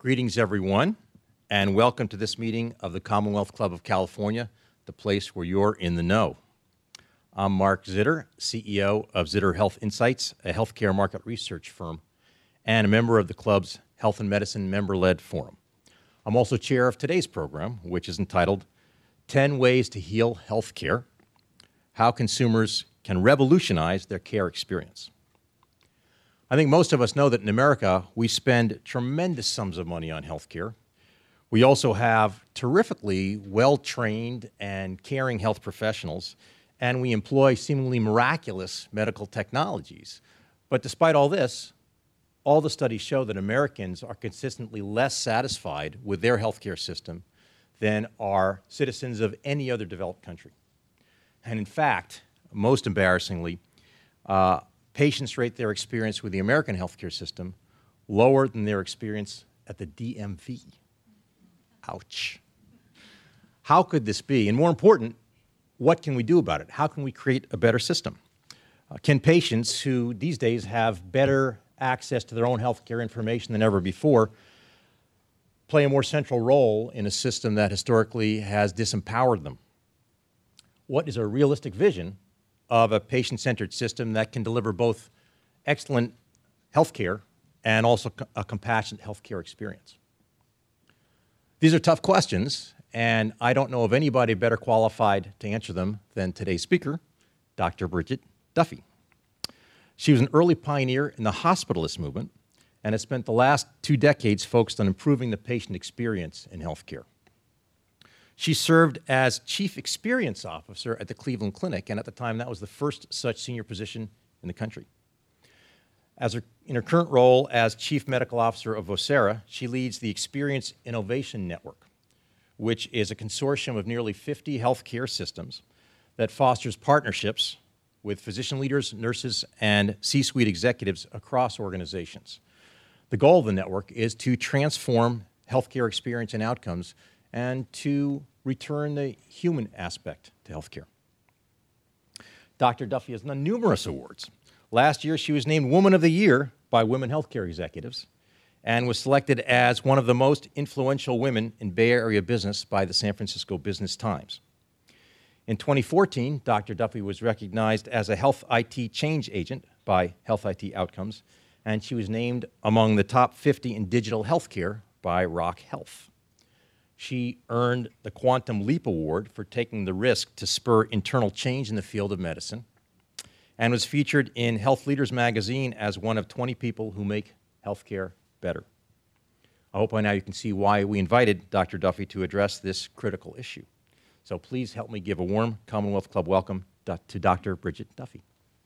Greetings, everyone, and welcome to this meeting of the Commonwealth Club of California, the place where you're in the know. I'm Mark Zitter, CEO of Zitter Health Insights, a healthcare market research firm, and a member of the club's Health and Medicine member-led forum. I'm also chair of today's program, which is entitled 10 Ways to Heal Healthcare, How Consumers Can Revolutionize Their Care Experience. I think most of us know that in America, we spend tremendous sums of money on healthcare. We also have terrifically well-trained and caring health professionals, and we employ seemingly miraculous medical technologies. But despite all this, all the studies show that Americans are consistently less satisfied with their healthcare system than are citizens of any other developed country. And in fact, most embarrassingly, patients rate their experience with the American healthcare system lower than their experience at the DMV. Ouch. How could this be? And more important, what can we do about it? How can we create a better system? Can patients who these days have better access to their own healthcare information than ever before play a more central role in a system that historically has disempowered them? What is a realistic vision of a patient-centered system that can deliver both excellent healthcare and also a compassionate healthcare experience? These are tough questions, and I don't know of anybody better qualified to answer them than today's speaker, Dr. Bridget Duffy. She was an early pioneer in the hospitalist movement and has spent the last 2 decades focused on improving the patient experience in healthcare. She served as Chief Experience Officer at the Cleveland Clinic, and at the time, that was the first such senior position in the country. In her current role as Chief Medical Officer of Vocera, she leads the Experience Innovation Network, which is a consortium of nearly 50 healthcare systems that fosters partnerships with physician leaders, nurses, and C-suite executives across organizations. The goal of the network is to transform healthcare experience and outcomes and to return the human aspect to healthcare. Dr. Duffy has won numerous awards. Last year, she was named Woman of the Year by Women Healthcare Executives and was selected as one of the most influential women in Bay Area business by the San Francisco Business Times. In 2014, Dr. Duffy was recognized as a health IT change agent by Health IT Outcomes, and she was named among the top 50 in digital healthcare by Rock Health. She earned the Quantum Leap Award for taking the risk to spur internal change in the field of medicine, and was featured in Health Leaders magazine as one of 20 people who make healthcare better. I hope by now you can see why we invited Dr. Duffy to address this critical issue. So please help me give a warm Commonwealth Club welcome to Dr. Bridget Duffy.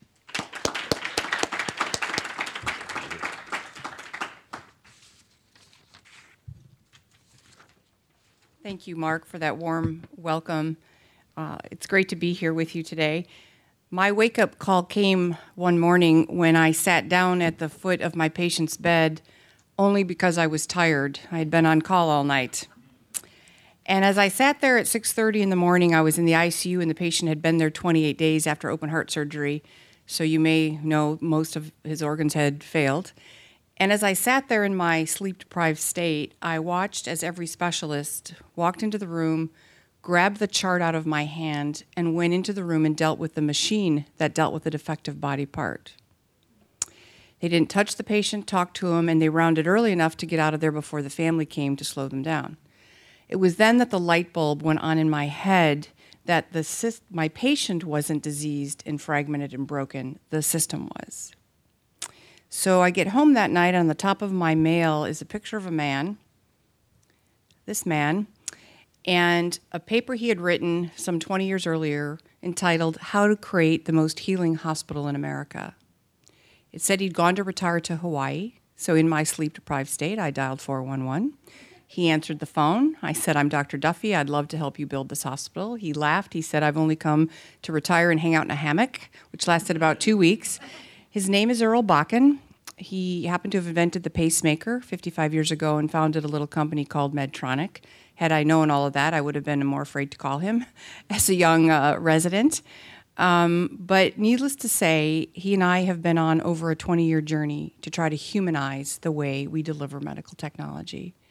Thank you, Mark, for that warm welcome. It's great to be here with you today. My wake-up call came one morning when I sat down at the foot of my patient's bed only because I was tired. I had been on call all night. And as I sat there at 6:30 in the morning, I was in the ICU and the patient had been there 28 days after open heart surgery. So you may know most of his organs had failed. And as I sat there in my sleep-deprived state, I watched as every specialist walked into the room, grabbed the chart out of my hand, and went into the room and dealt with the machine that dealt with the defective body part. They didn't touch the patient, talk to him, and they rounded early enough to get out of there before the family came to slow them down. It was then that the light bulb went on in my head that my patient wasn't diseased and fragmented and broken, the system was. So I get home that night, on the top of my mail is a picture of a man, this man, and a paper he had written some 20 years earlier entitled How to Create the Most Healing Hospital in America. It said he'd gone to retire to Hawaii, so in my sleep-deprived state, I dialed 411. He answered the phone. I said, I'm Dr. Duffy. I'd love to help you build this hospital. He laughed. He said, I've only come to retire and hang out in a hammock, which lasted about 2 weeks. His name is Earl Bakken. He happened to have invented the pacemaker 55 years ago and founded a little company called Medtronic. Had I known all of that, I would have been more afraid to call him as a young resident. But needless to say, he and I have been on over a 20-year journey to try to humanize the way we deliver medical technology.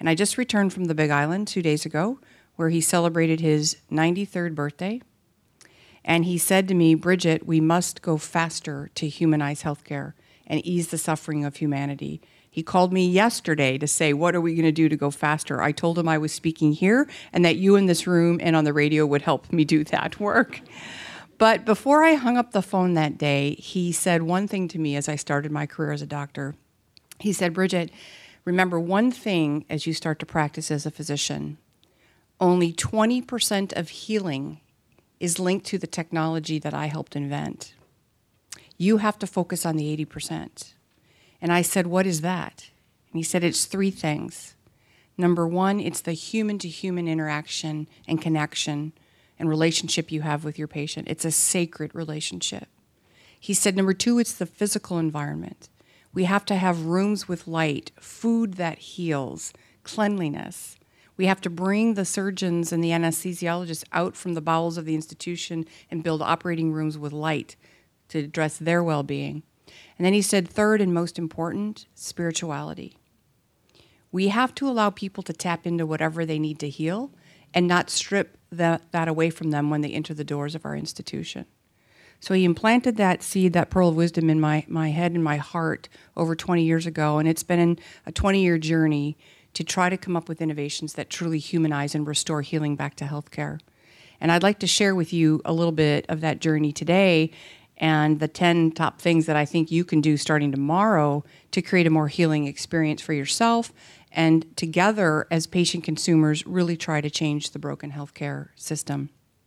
And I just returned from the Big Island 2 days ago, where he celebrated his 93rd birthday. And he said to me, Bridget, we must go faster to humanize healthcare and ease the suffering of humanity. He called me yesterday to say, what are we going to do to go faster? I told him I was speaking here and that you in this room and on the radio would help me do that work. But before I hung up the phone that day, he said one thing to me as I started my career as a doctor. He said, Bridget, remember one thing as you start to practice as a physician. Only 20% of healing is linked to the technology that I helped invent. You have to focus on the 80%. And I said, what is that? And he said, it's 3 things. Number 1, it's the human-to-human interaction and connection and relationship you have with your patient. It's a sacred relationship. He said, number 2, it's the physical environment. We have to have rooms with light, food that heals, cleanliness. We have to bring the surgeons and the anesthesiologists out from the bowels of the institution and build operating rooms with light to address their well-being. And then he said, third and most important, spirituality. We have to allow people to tap into whatever they need to heal and not strip that away from them when they enter the doors of our institution. So he implanted that seed, that pearl of wisdom in my head and my heart over 20 years ago, and it's been a 20-year journey to try to come up with innovations that truly humanize and restore healing back to healthcare. And I'd like to share with you a little bit of that journey today and the 10 top things that I think you can do starting tomorrow to create a more healing experience for yourself and together as patient consumers really try to change the broken healthcare system.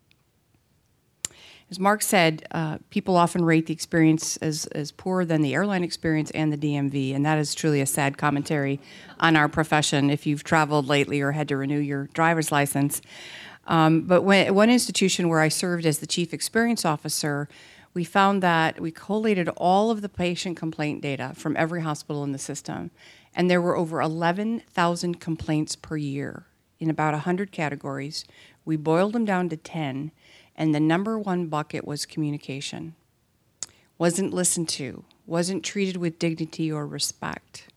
As Mark said, people often rate the experience as poorer than the airline experience and the DMV, and that is truly a sad commentary on our profession if you've traveled lately or had to renew your driver's license. But one institution where I served as the chief experience officer, we found that we collated all of the patient complaint data from every hospital in the system, and there were over 11,000 complaints per year in about 100 categories. We boiled them down to 10, and the number 1 bucket was communication. Wasn't listened to, wasn't treated with dignity or respect.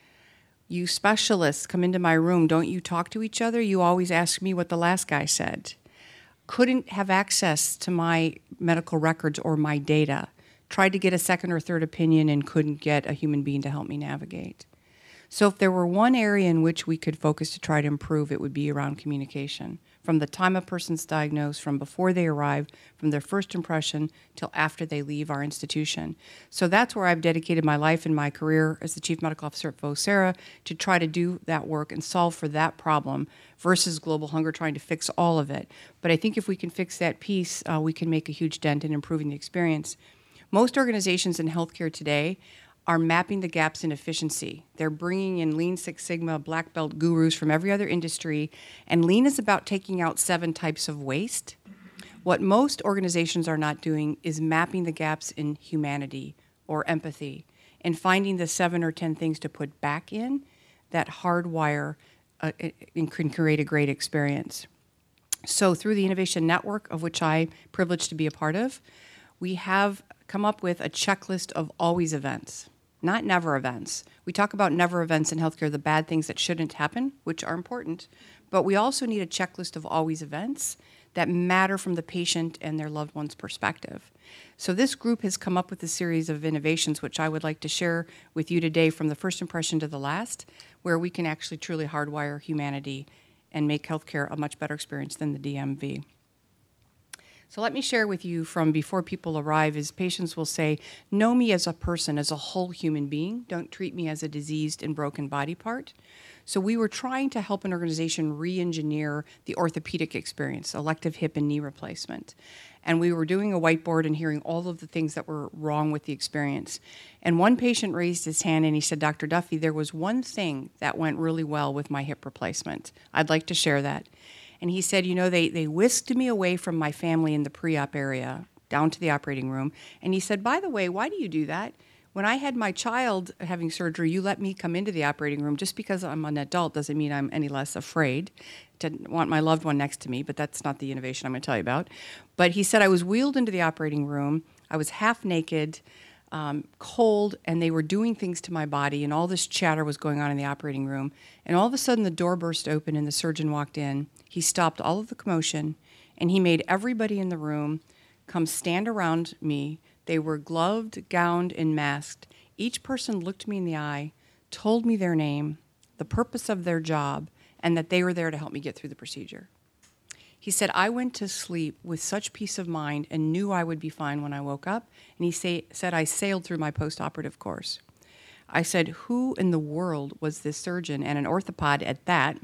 You specialists come into my room, don't you talk to each other? You always ask me what the last guy said. Couldn't have access to my medical records or my data. Tried to get a second or third opinion and couldn't get a human being to help me navigate. So if there were one area in which we could focus to try to improve, it would be around communication. From the time a person's diagnosed, from before they arrive, from their first impression till after they leave our institution. So that's where I've dedicated my life and my career as the Chief Medical Officer at Vocera to try to do that work and solve for that problem versus global hunger trying to fix all of it. But I think if we can fix that piece, we can make a huge dent in improving the experience. Most organizations in healthcare today are mapping the gaps in efficiency. They're bringing in Lean Six Sigma, black belt gurus from every other industry, and Lean is about taking out 7 types of waste. What most organizations are not doing is mapping the gaps in humanity or empathy and finding the 7 or 10 things to put back in that hardwire and can create a great experience. So through the Innovation Network, of which I'm privileged to be a part of, we have come up with a checklist of always events. Not never events. We talk about never events in healthcare, the bad things that shouldn't happen, which are important, but we also need a checklist of always events that matter from the patient and their loved one's perspective. So this group has come up with a series of innovations, which I would like to share with you today from the first impression to the last, where we can actually truly hardwire humanity and make healthcare a much better experience than the DMV. So let me share with you from before people arrive is patients will say, know me as a person, as a whole human being. Don't treat me as a diseased and broken body part. So we were trying to help an organization re-engineer the orthopedic experience, elective hip and knee replacement. And we were doing a whiteboard and hearing all of the things that were wrong with the experience. And one patient raised his hand and he said, Dr. Duffy, there was one thing that went really well with my hip replacement. I'd like to share that. And he said, you know, they whisked me away from my family in the pre-op area down to the operating room. And he said, by the way, why do you do that? When I had my child having surgery, you let me come into the operating room. Just because I'm an adult doesn't mean I'm any less afraid to want my loved one next to me, but that's not the innovation I'm going to tell you about. But he said I was wheeled into the operating room. I was half naked. cold, and they were doing things to my body, and all this chatter was going on in the operating room. And all of a sudden, the door burst open, and the surgeon walked in. He stopped all of the commotion, and he made everybody in the room come stand around me. They were gloved, gowned, and masked. Each person looked me in the eye, told me their name, the purpose of their job, and that they were there to help me get through the procedure. He said, I went to sleep with such peace of mind and knew I would be fine when I woke up. And he said, I sailed through my post-operative course. I said, who in the world was this surgeon, and an orthopod at that?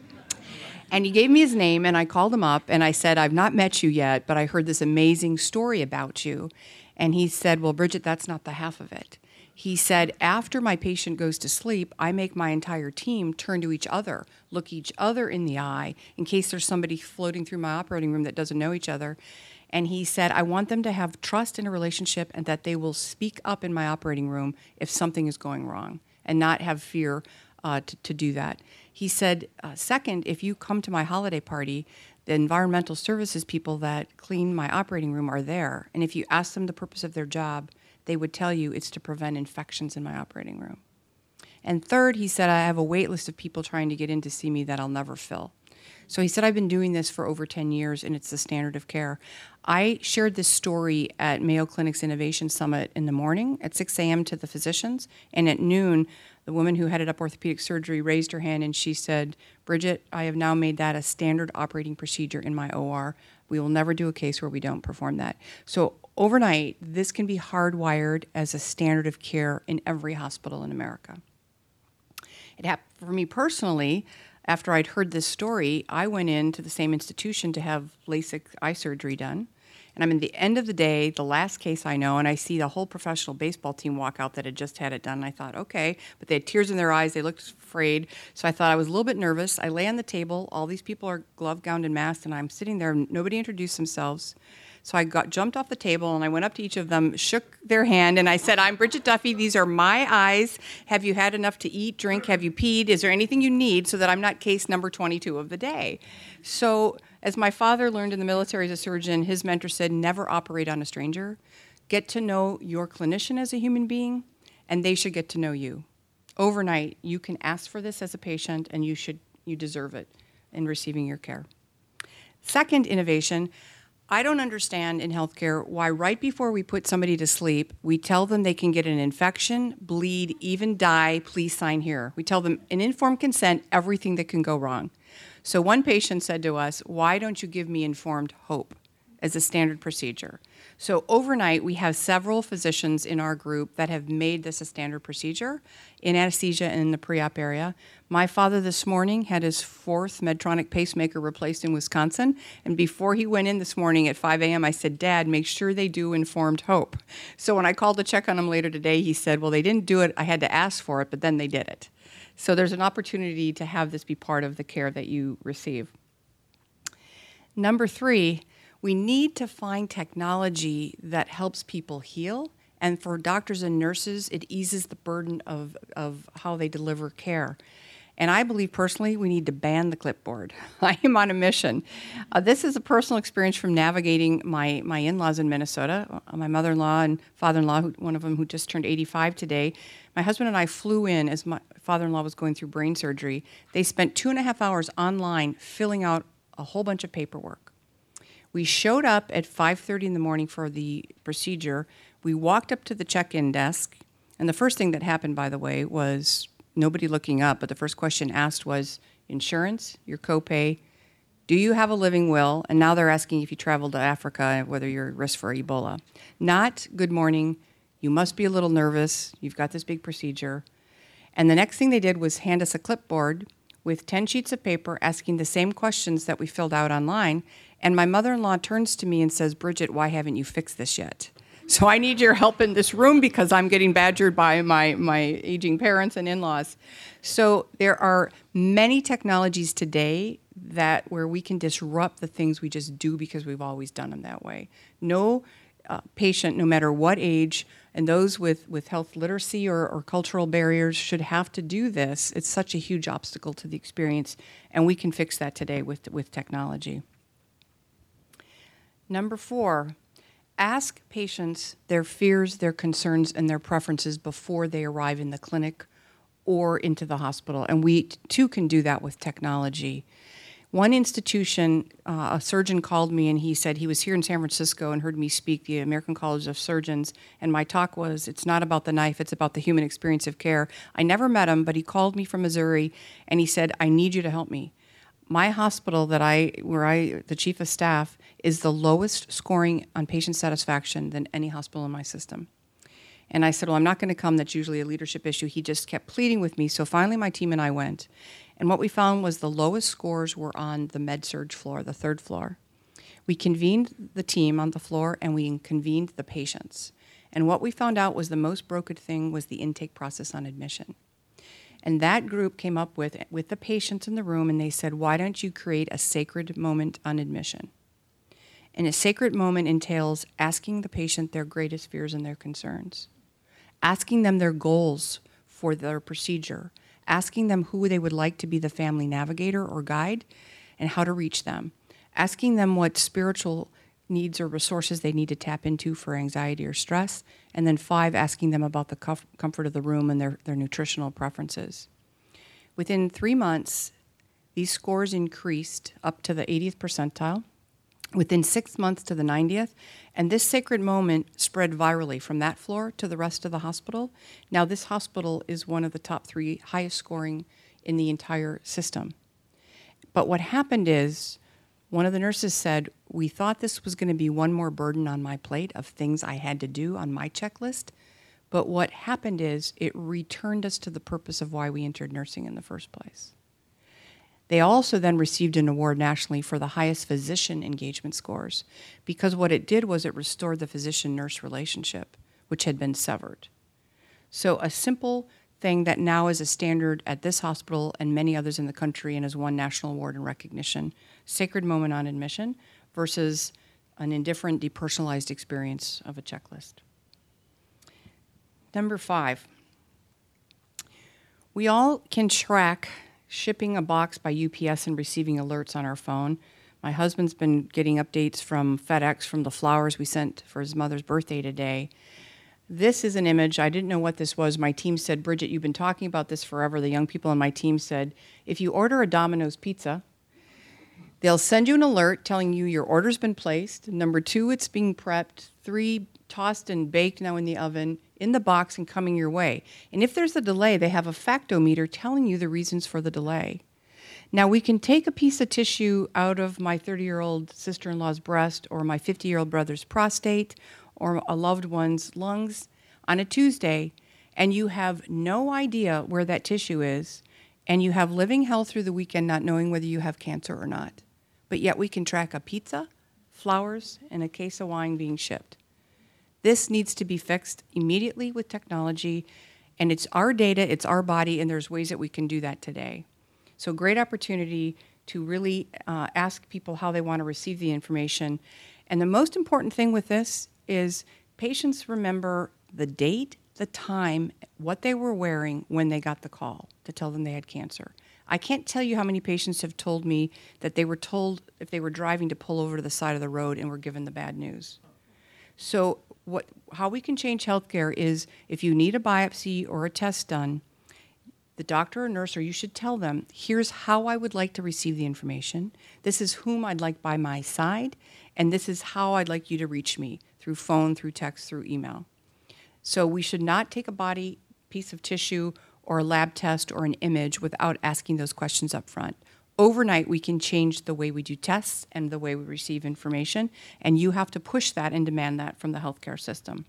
And he gave me his name, and I called him up, and I said, I've not met you yet, but I heard this amazing story about you. And he said, well, Bridget, that's not the half of it. He said, after my patient goes to sleep, I make my entire team turn to each other, look each other in the eye, in case there's somebody floating through my operating room that doesn't know each other. And he said, I want them to have trust in a relationship and that they will speak up in my operating room if something is going wrong and not have fear to do that. He said, second, if you come to my holiday party, the environmental services people that clean my operating room are there. And if you ask them the purpose of their job, they would tell you it's to prevent infections in my operating room. And third, he said, I have a wait list of people trying to get in to see me that I'll never fill. So he said, I've been doing this for over 10 years, and it's the standard of care. I shared this story at Mayo Clinic's Innovation Summit in the morning at 6 a.m. to the physicians, and at noon, the woman who headed up orthopedic surgery raised her hand, and she said, Bridget, I have now made that a standard operating procedure in my OR. We will never do a case where we don't perform that. So overnight, this can be hardwired as a standard of care in every hospital in America. It happened for me personally. After I'd heard this story, I went into the same institution to have LASIK eye surgery done. And I'm in the end of the day, the last case I know, and I see the whole professional baseball team walk out that had just had it done. And I thought, okay, but they had tears in their eyes. They looked afraid. So I thought I was a little bit nervous. I lay on the table. All these people are glove, gowned, and masked, and I'm sitting there. Nobody introduced themselves. So I jumped off the table, and I went up to each of them, shook their hand, and I said, I'm Bridget Duffy. These are my eyes. Have you had enough to eat, drink? Have you peed? Is there anything you need so that I'm not case number 22 of the day? So as my father learned in the military as a surgeon, his mentor said, never operate on a stranger. Get to know your clinician as a human being, and they should get to know you. Overnight, you can ask for this as a patient, and you deserve it in receiving your care. Second innovation, I don't understand in healthcare why right before we put somebody to sleep, we tell them they can get an infection, bleed, even die, please sign here. We tell them in informed consent everything that can go wrong. So one patient said to us, why don't you give me informed hope as a standard procedure? So overnight, we have several physicians in our group that have made this a standard procedure in anesthesia and in the pre-op area. My father this morning had his 4th Medtronic pacemaker replaced in Wisconsin, and before he went in this morning at 5 a.m., I said, Dad, make sure they do informed hope. So when I called to check on him later today, he said, well, they didn't do it. I had to ask for it, but then they did it. So there's an opportunity to have this be part of the care that you receive. Number 3, we need to find technology that helps people heal, and for doctors and nurses, it eases the burden of how they deliver care. And I believe personally we need to ban the clipboard. I am on a mission. This is a personal experience from navigating my in-laws in Minnesota. My mother-in-law and father-in-law, one of them who just turned 85 today. My husband and I flew in as my father-in-law was going through brain surgery. They spent 2.5 hours online filling out a whole bunch of paperwork. We showed up at 5:30 in the morning for the procedure. We walked up to the check-in desk, and the first thing that happened, by the way, was nobody looking up, but the first question asked was insurance, your copay, do you have a living will? And now they're asking if you traveled to Africa, whether you're at risk for Ebola. Not good morning, you must be a little nervous, you've got this big procedure. And the next thing they did was hand us a clipboard with 10 sheets of paper asking the same questions that we filled out online. And my mother-in-law turns to me and says, Bridget, why haven't you fixed this yet? So I need your help in this room because I'm getting badgered by my aging parents and in-laws. So there are many technologies today where we can disrupt the things we just do because we've always done them that way. No patient, no matter what age, and those with health literacy or cultural barriers should have to do this. It's such a huge obstacle to the experience, and we can fix that today with technology. Number 4, ask patients their fears, their concerns, and their preferences before they arrive in the clinic or into the hospital. And we, too, can do that with technology. One institution, a surgeon called me and he said he was here in San Francisco and heard me speak the American College of Surgeons, and my talk was, it's not about the knife, it's about the human experience of care. I never met him, but he called me from Missouri and he said, I need you to help me. My hospital the chief of staff, is the lowest scoring on patient satisfaction than any hospital in my system. And I said, well, I'm not going to come. That's usually a leadership issue. He just kept pleading with me. So finally my team and I went. And what we found was the lowest scores were on the med-surg floor, the third floor. We convened the team on the floor and we convened the patients. And what we found out was the most broken thing was the intake process on admission. And that group came up with the patients in the room and they said, why don't you create a sacred moment on admission? And a sacred moment entails asking the patient their greatest fears and their concerns, asking them their goals for their procedure, asking them who they would like to be the family navigator or guide and how to reach them, asking them what spiritual needs or resources they need to tap into for anxiety or stress, and then 5, asking them about the comfort of the room and their nutritional preferences. Within 3 months, these scores increased up to the 80th percentile, within 6 months to the 90th, and this sacred moment spread virally from that floor to the rest of the hospital. Now this hospital is one of the top 3 highest scoring in the entire system. But what happened is, one of the nurses said, we thought this was going to be one more burden on my plate of things I had to do on my checklist, but what happened is it returned us to the purpose of why we entered nursing in the first place. They also then received an award nationally for the highest physician engagement scores, because what it did was it restored the physician-nurse relationship, which had been severed. So a simple thing that now is a standard at this hospital and many others in the country and is one national award and recognition, sacred moment on admission versus an indifferent, depersonalized experience of a checklist. Number 5, we all can track shipping a box by UPS and receiving alerts on our phone. My husband's been getting updates from FedEx from the flowers we sent for his mother's birthday today. This is an image. I didn't know what this was. My team said, Bridget, you've been talking about this forever. The young people on my team said, if you order a Domino's pizza, they'll send you an alert telling you your order's been placed. Number 2, it's being prepped. 3, tossed and baked now in the oven, in the box and coming your way. And if there's a delay, they have a factometer telling you the reasons for the delay. Now, we can take a piece of tissue out of my 30-year-old sister-in-law's breast or my 50-year-old brother's prostate or a loved one's lungs on a Tuesday, and you have no idea where that tissue is, and you have living hell through the weekend not knowing whether you have cancer or not. But yet we can track a pizza, flowers, and a case of wine being shipped. This needs to be fixed immediately with technology, and it's our data, it's our body, and there's ways that we can do that today. So great opportunity to really ask people how they want to receive the information. And the most important thing with this is patients remember the date, the time, what they were wearing when they got the call to tell them they had cancer. I can't tell you how many patients have told me that they were told if they were driving to pull over to the side of the road and were given the bad news. So how we can change healthcare is if you need a biopsy or a test done, the doctor or nurse, or you should tell them, here's how I would like to receive the information. This is whom I'd like by my side, and this is how I'd like you to reach me, through phone, through text, through email. So we should not take a body piece of tissue or a lab test or an image without asking those questions up front. Overnight, we can change the way we do tests and the way we receive information, and you have to push that and demand that from the healthcare system.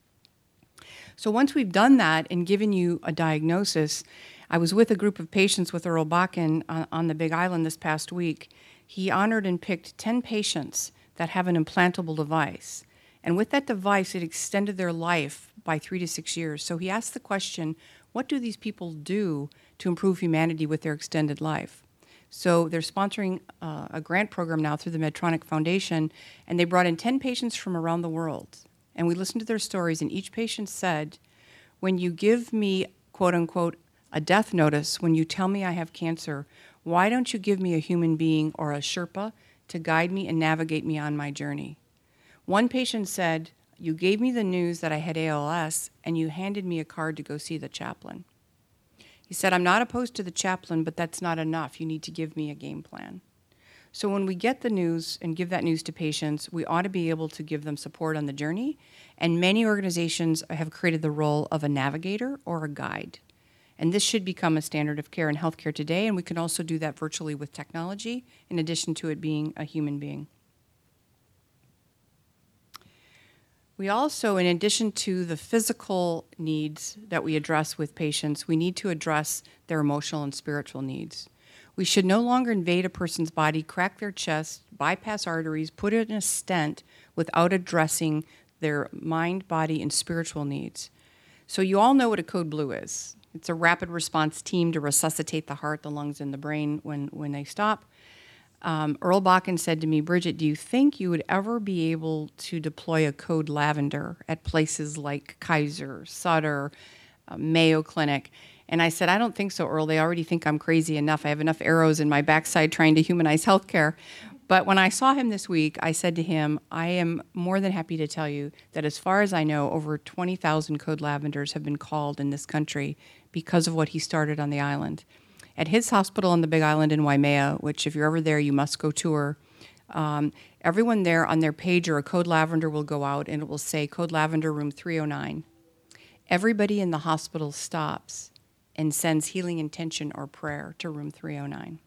So once we've done that and given you a diagnosis, I was with a group of patients with Earl Bakken on the Big Island this past week. He honored and picked 10 patients that have an implantable device. And with that device, it extended their life by 3 to 6 years. So he asked the question, what do these people do to improve humanity with their extended life? So they're sponsoring a grant program now through the Medtronic Foundation, and they brought in 10 patients from around the world. And we listened to their stories, and each patient said, when you give me, quote unquote, a death notice, when you tell me I have cancer, why don't you give me a human being or a Sherpa to guide me and navigate me on my journey? One patient said, "You gave me the news that I had ALS, and you handed me a card to go see the chaplain." He said, "I'm not opposed to the chaplain, but that's not enough. You need to give me a game plan." So when we get the news and give that news to patients, we ought to be able to give them support on the journey. And many organizations have created the role of a navigator or a guide. And this should become a standard of care in healthcare today, and we can also do that virtually with technology, in addition to it being a human being. We also, in addition to the physical needs that we address with patients, we need to address their emotional and spiritual needs. We should no longer invade a person's body, crack their chest, bypass arteries, put it in a stent without addressing their mind, body, and spiritual needs. So you all know what a Code Blue is. It's a rapid response team to resuscitate the heart, the lungs, and the brain when they stop. Earl Bakken said to me, "Bridget, do you think you would ever be able to deploy a Code Lavender at places like Kaiser, Sutter, Mayo Clinic?" And I said, "I don't think so, Earl. They already think I'm crazy enough. I have enough arrows in my backside trying to humanize healthcare." But when I saw him this week, I said to him, "I am more than happy to tell you that as far as I know, over 20,000 Code Lavenders have been called in this country because of what he started on the island." At his hospital on the Big Island in Waimea, which if you're ever there, you must go tour, everyone there on their pager, a Code Lavender will go out and it will say, "Code Lavender, room 309. Everybody in the hospital stops and sends healing intention or prayer to room 309.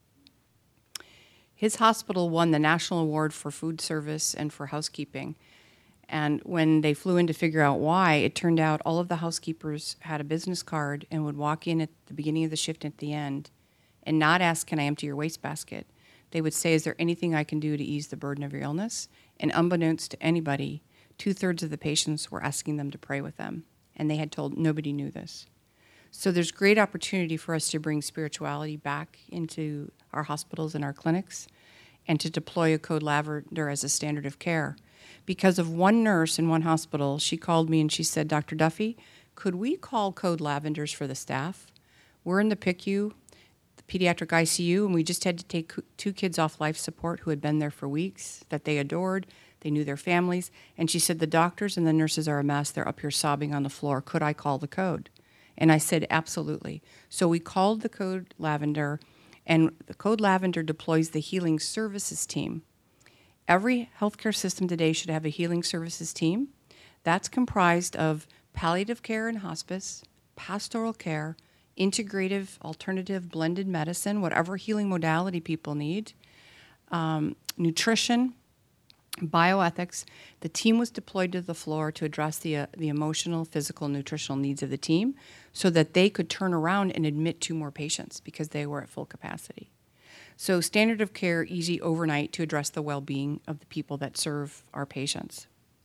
His hospital won the National Award for Food Service and for Housekeeping. And when they flew in to figure out why, it turned out all of the housekeepers had a business card and would walk in at the beginning of the shift and at the end and not ask, "Can I empty your wastebasket?" They would say, "Is there anything I can do to ease the burden of your illness?" And unbeknownst to anybody, 2/3 of the patients were asking them to pray with them. And they had told nobody knew this. So there's great opportunity for us to bring spirituality back into our hospitals and our clinics and to deploy a Code Lavender as a standard of care. Because of one nurse in one hospital, she called me and she said, "Dr. Duffy, could we call Code Lavenders for the staff? We're in the PICU, the pediatric ICU, and we just had to take 2 kids off life support who had been there for weeks, that they adored. They knew their families." And she said, "The doctors and the nurses are a mess. They're up here sobbing on the floor. Could I call the Code?" And I said, "Absolutely." So we called the Code Lavender, and the Code Lavender deploys the healing services team. Every healthcare system today should have a healing services team. That's comprised of palliative care and hospice, pastoral care, integrative, alternative, blended medicine, whatever healing modality people need, nutrition, bioethics. The team was deployed to the floor to address the emotional, physical, nutritional needs of the team so that they could turn around and admit 2 more patients because they were at full capacity. So standard of care, easy overnight to address the well-being of the people that serve our patients.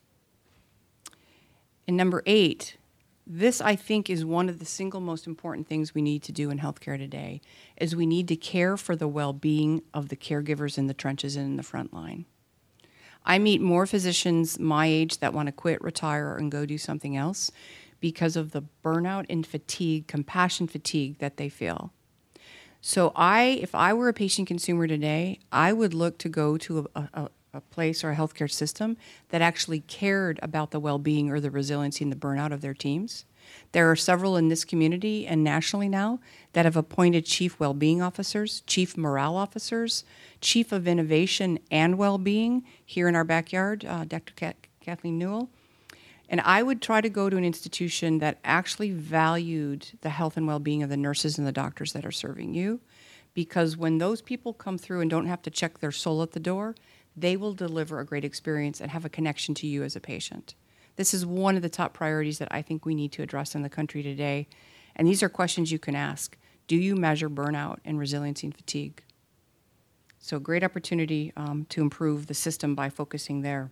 And number 8, this I think is one of the single most important things we need to do in healthcare today, is we need to care for the well-being of the caregivers in the trenches and in the front line. I meet more physicians my age that want to quit, retire, and go do something else because of the burnout and fatigue, compassion fatigue that they feel. So if I were a patient consumer today, I would look to go to a place or a healthcare system that actually cared about the well-being or the resiliency and the burnout of their teams. There are several in this community and nationally now that have appointed chief well-being officers, chief morale officers, chief of innovation and well-being here in our backyard, Dr. Kathleen Newell. And I would try to go to an institution that actually valued the health and well-being of the nurses and the doctors that are serving you, because when those people come through and don't have to check their soul at the door, they will deliver a great experience and have a connection to you as a patient. This is one of the top priorities that I think we need to address in the country today. And these are questions you can ask. Do you measure burnout and resiliency and fatigue? So great opportunity to improve the system by focusing there.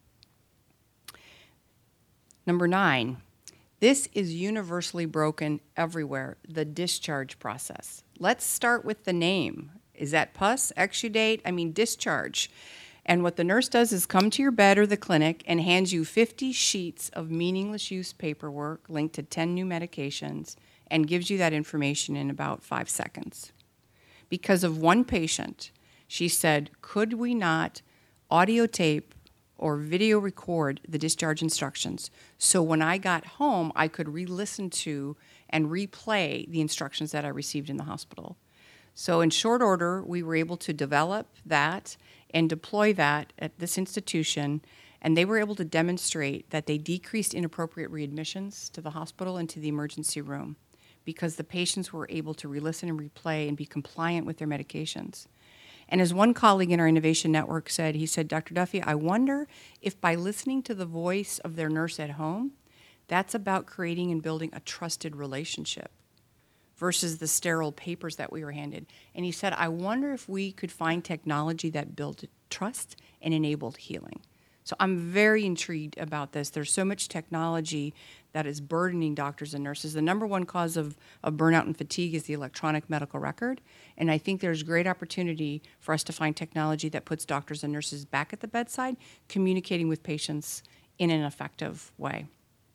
Number 9, this is universally broken everywhere, the discharge process. Let's start with the name. Is that pus, exudate? I mean discharge. And what the nurse does is come to your bed or the clinic and hands you 50 sheets of meaningless use paperwork linked to 10 new medications and gives you that information in about 5 seconds. Because of one patient, she said, "Could we not audio tape or video record the discharge instructions. So when I got home, I could re-listen to and replay the instructions that I received in the hospital. So in short order, we were able to develop that and deploy that at this institution, and they were able to demonstrate that they decreased inappropriate readmissions to the hospital and to the emergency room because the patients were able to re-listen and replay and be compliant with their medications. And as one colleague in our innovation network said, he said, Dr. Duffy, I wonder if by listening to the voice of their nurse at home, that's about creating and building a trusted relationship versus the sterile papers that we were handed. And he said, I wonder if we could find technology that built trust and enabled healing. So I'm very intrigued about this. There's so much technology that is burdening doctors and nurses. The number one cause of burnout and fatigue is the electronic medical record. And I think there's great opportunity for us to find technology that puts doctors and nurses back at the bedside, communicating with patients in an effective way.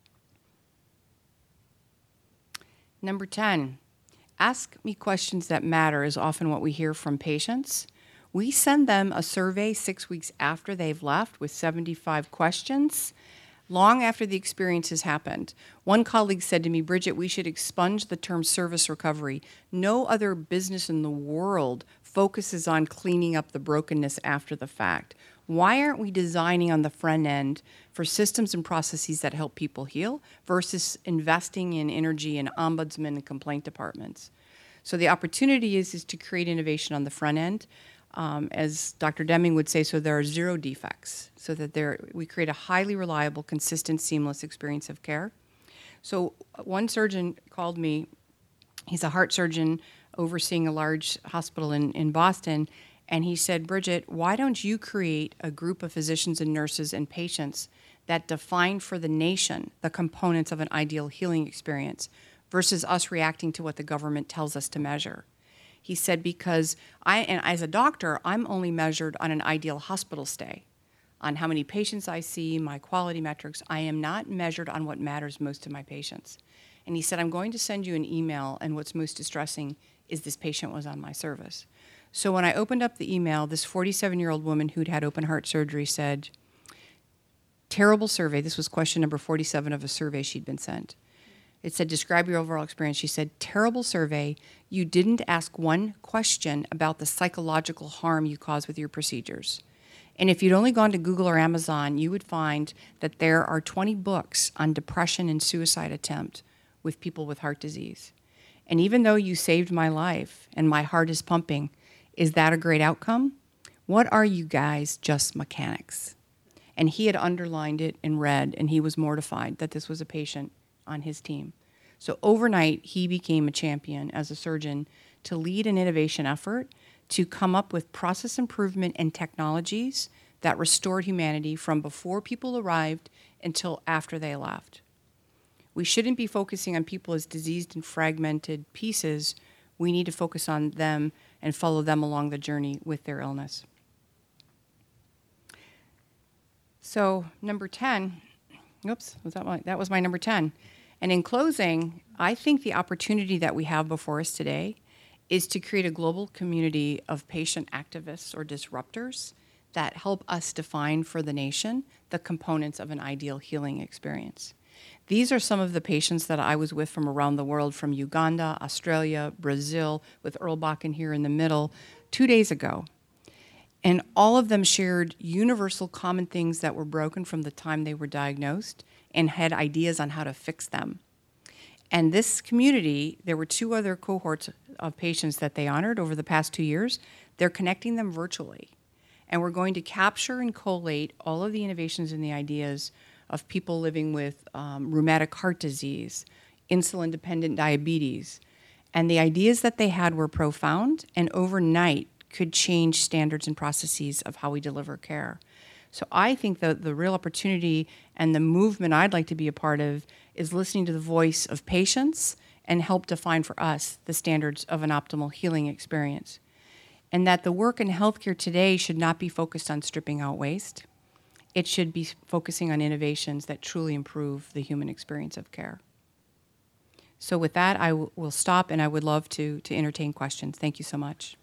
Number 10, ask me questions that matter is often what we hear from patients. We send them a survey 6 weeks after they've left with 75 questions, long after the experience has happened. One colleague said to me, Bridget, we should expunge the term service recovery. No other business in the world focuses on cleaning up the brokenness after the fact. Why aren't we designing on the front end for systems and processes that help people heal versus investing in energy in ombudsman and complaint departments? So the opportunity is to create innovation on the front end. As Dr. Deming would say, so there are zero defects, so that we create a highly reliable, consistent, seamless experience of care. So one surgeon called me. He's a heart surgeon overseeing a large hospital in Boston, and he said, Bridget, why don't you create a group of physicians and nurses and patients that define for the nation the components of an ideal healing experience versus us reacting to what the government tells us to measure? He said, because as a doctor, I'm only measured on an ideal hospital stay, on how many patients I see, my quality metrics. I am not measured on what matters most to my patients. And he said, I'm going to send you an email, and what's most distressing is this patient was on my service. So when I opened up the email, this 47-year-old woman who'd had open heart surgery said, terrible survey. This was question number 47 of a survey she'd been sent. It said, describe your overall experience. She said, terrible survey. You didn't ask one question about the psychological harm you cause with your procedures. And if you'd only gone to Google or Amazon, you would find that there are 20 books on depression and suicide attempt with people with heart disease. And even though you saved my life and my heart is pumping, is that a great outcome? What are you guys, just mechanics? And he had underlined it in red, and he was mortified that this was a patient on his team. So overnight, he became a champion as a surgeon to lead an innovation effort to come up with process improvement and technologies that restored humanity from before people arrived until after they left. We shouldn't be focusing on people as diseased and fragmented pieces. We need to focus on them and follow them along the journey with their illness. So number 10, that was my number 10. And in closing, I think the opportunity that we have before us today is to create a global community of patient activists or disruptors that help us define for the nation the components of an ideal healing experience. These are some of the patients that I was with from around the world, from Uganda, Australia, Brazil, with Earl Bakken here in the middle, 2 days ago. And all of them shared universal common things that were broken from the time they were diagnosed and had ideas on how to fix them. And this community, there were 2 other cohorts of patients that they honored over the past 2 years. They're connecting them virtually. And we're going to capture and collate all of the innovations and the ideas of people living with rheumatic heart disease, insulin-dependent diabetes. And the ideas that they had were profound and overnight could change standards and processes of how we deliver care. So I think that the real opportunity and the movement I'd like to be a part of is listening to the voice of patients and help define for us the standards of an optimal healing experience. And that the work in healthcare today should not be focused on stripping out waste. It should be focusing on innovations that truly improve the human experience of care. So with that, I will stop, and I would love to entertain questions. Thank you so much.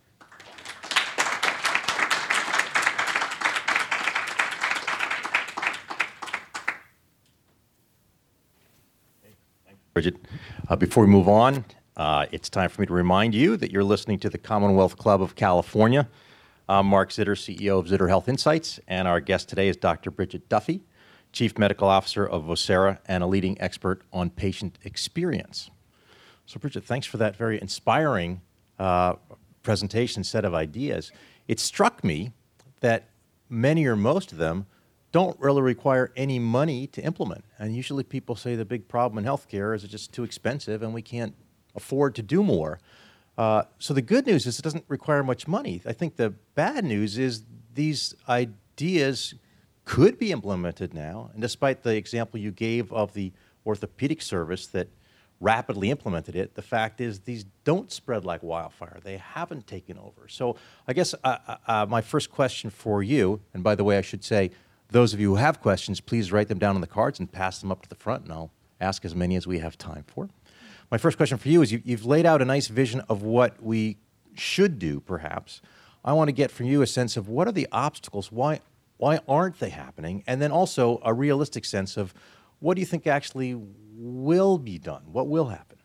Bridget. Before we move on, it's time for me to remind you that you're listening to the Commonwealth Club of California. I'm Mark Zitter, CEO of Zitter Health Insights, and our guest today is Dr. Bridget Duffy, Chief Medical Officer of Vocera and a leading expert on patient experience. So, Bridget, thanks for that very inspiring presentation, set of ideas. It struck me that many or most of them don't really require any money to implement. And usually people say the big problem in healthcare is it's just too expensive and we can't afford to do more. So the good news is it doesn't require much money. I think the bad news is these ideas could be implemented now. And despite the example you gave of the orthopedic service that rapidly implemented it, the fact is these don't spread like wildfire. They haven't taken over. So I guess my first question for you, and by the way, I should say, those of you who have questions, please write them down on the cards and pass them up to the front, and I'll ask as many as we have time for. My first question for you is you've laid out a nice vision of what we should do, perhaps. I want to get from you a sense of what are the obstacles, why aren't they happening, and then also a realistic sense of what do you think actually will be done, what will happen?